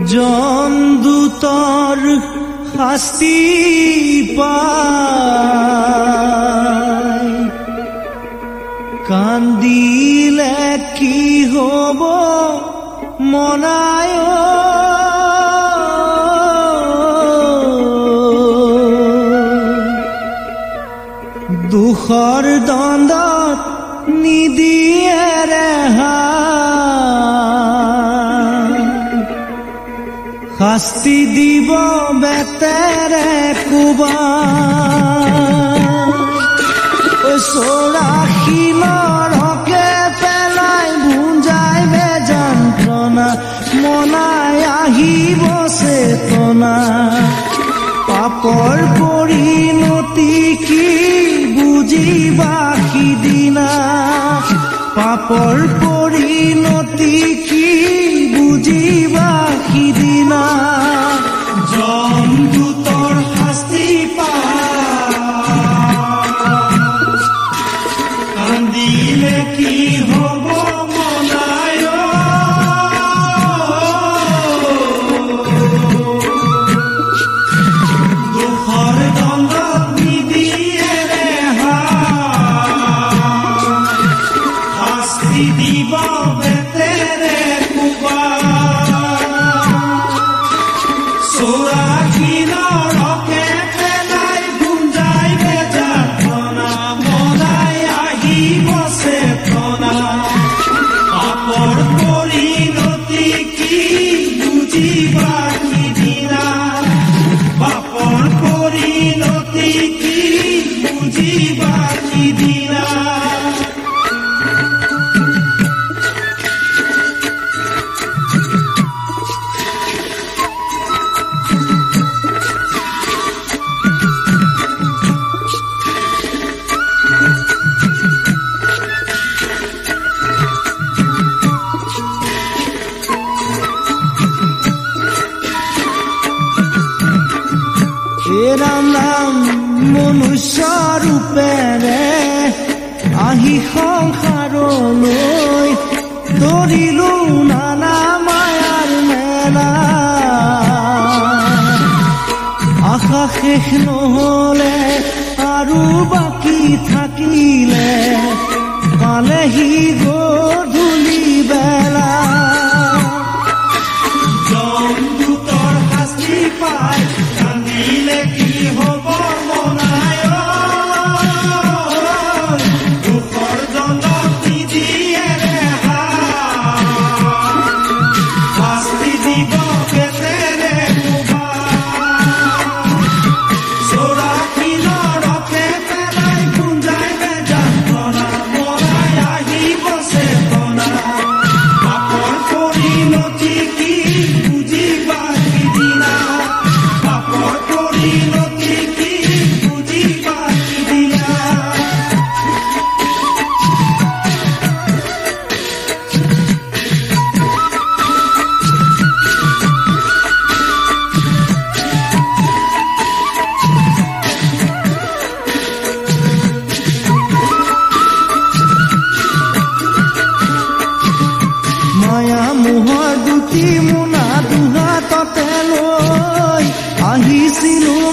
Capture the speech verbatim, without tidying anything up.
জন্দুতৰ শাস্তি পাই কান্দিলে কি হ'ব মনায় দুখৰ দণ্ডত নিদিয়ে ৰেহাই শাস্তি দিব বেতেৰে কোবাই চৌৰাশী নৰকে পেলাই ভুঞ্জাই বেযন্ত্ৰণা মনাই আহিব চেতনা পাপৰ পৰিণতি কি বুজিবা সিদিনা পাপৰ পৰিণতি কি বুজিবা সিদিনা জন্দুতৰ শাস্তি পাই কান্দিলে কি হ'ব মনায় দুখৰ দণ্ডত নিদিয়ে ৰেহাই শাস্তি দিব বেতেৰে চৌৰাশী নৰকে পেলাই গুঞ্জাই বেযাতনা মনাই আহিব চেতনা পাপৰ পৰিণতি কি বুজিবা সিদিনা পাপৰ পৰিণতি কি বুজিবা সিদিনা ৰাম ৰাম মনুষ্য ৰূপেৰে আহি সংসাৰলৈ ধৰিলো নানা মায়াৰ মেলা আশা শেষ নহলে আৰু বাকী থাকিলে পালেহি গধূলি বেলা জন্দুতৰ শাস্তি পাই কান্দিলে কি হ'ব মনায় দুখৰ দণ্ডত নিদিয়ে ৰেহাই শাস্তি দিব বেতেৰে কোবাই চৌৰাশী নৰকে পেলাই গুঞ্জাই বেযাতনা মনাই আহিব চেতনা পাপৰ পৰিণতি কি বুজিবা সিদিনা পাপৰ পৰিণতি কি বুজিবা সিদিনা মায়া মোহৰ দুটি মোনা দুহাততে লৈ আহিছিলো